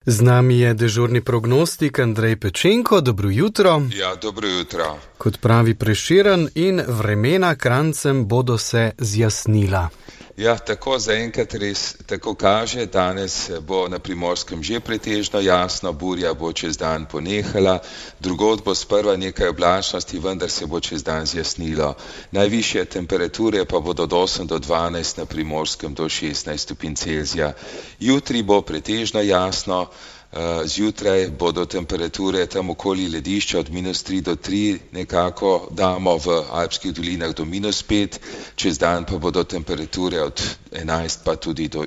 Z nami je dežurni prognostik Andrej Pečenko. Dobro jutro. Ja, dobro jutro. Kot pravi Prešeren, in vremena krancem bodo se zjasnila. Ja, tako zaenkrat res tako kaže. Danes bo na Primorskem že pretežno jasno, burja bo čez dan ponehala, drugod bo sprva nekaj oblačnosti, vendar se bo čez dan zjasnilo. Najvišje temperature pa bodo od 8 do 12, na Primorskem do 16 stopinj Celzija. Jutri bo pretežno jasno. Zjutraj bodo temperature tam okoli ledišča od -3 do 3, nekako damo v alpskih dolinah do -5, čez dan pa bodo temperature od 11 pa tudi do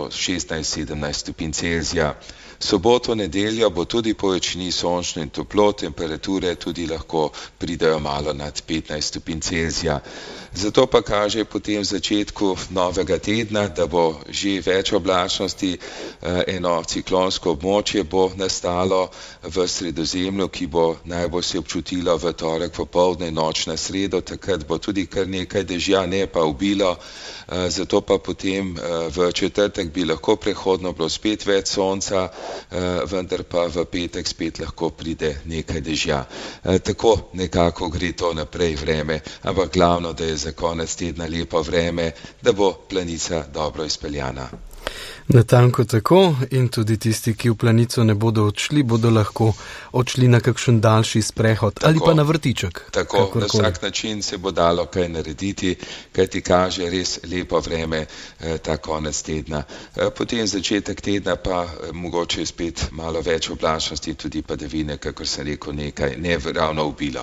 16-17 stopinj Celzija. Soboto, nedeljo bo tudi po večini sončno in toplo, temperature tudi lahko pridejo malo nad 15 stopinj Celzija. Zato pa kaže potem v začetku novega tedna, da bo že več oblačnosti, eno ciklonsko območje bo nastalo v Sredozemlju, ki bo najbolj se občutilo v torek popoldne in noč na sredo, takrat bo tudi kar nekaj dežja, ne pa obilo, zato pa potem v četrtek bi lahko prehodno bilo spet več sonca, vendar pa v petek spet lahko pride nekaj dežja. Tako nekako gre to naprej vreme, ampak glavno, da je za konec tedna lepo vreme, da bo Planica dobro izpeljana. Natanko tako, in tudi tisti, ki v Planico ne bodo odšli, bodo lahko odšli na kakšen daljši sprehod ali pa na vrtiček. Tako, na vsak način se bo dalo kaj narediti, kaj ti kaže res lepo vreme ta konec tedna. Potem začetek tedna pa mogoče spet malo več oblačnosti, tudi padavine, kakor sem rekel, nekaj, ne ravno obilo.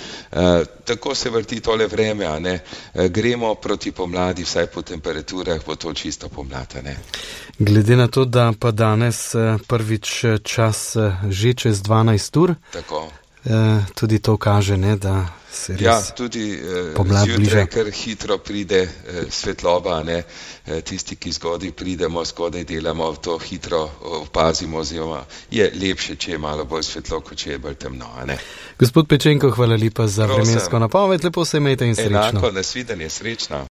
Tako se vrti tole vreme, gremo proti pomladi, vsaj po temperaturah bo to čisto pomlad. Glede na to, da pa danes prvič čas že čez 12 ur, tako. Tudi to kaže, da se res tudi pomlad bliža. Zjutraj kar hitro pride svetloba, tisti, ki zgodaj pridemo, zgodaj delamo, to hitro opazimo, oziroma je lepše, če je malo bolj svetlo, kot če je bolj temno. Gospod Pečenko, hvala lepa za vremensko napoved, lepo se imejte in srečno. Enako, nasvidenje, srečno.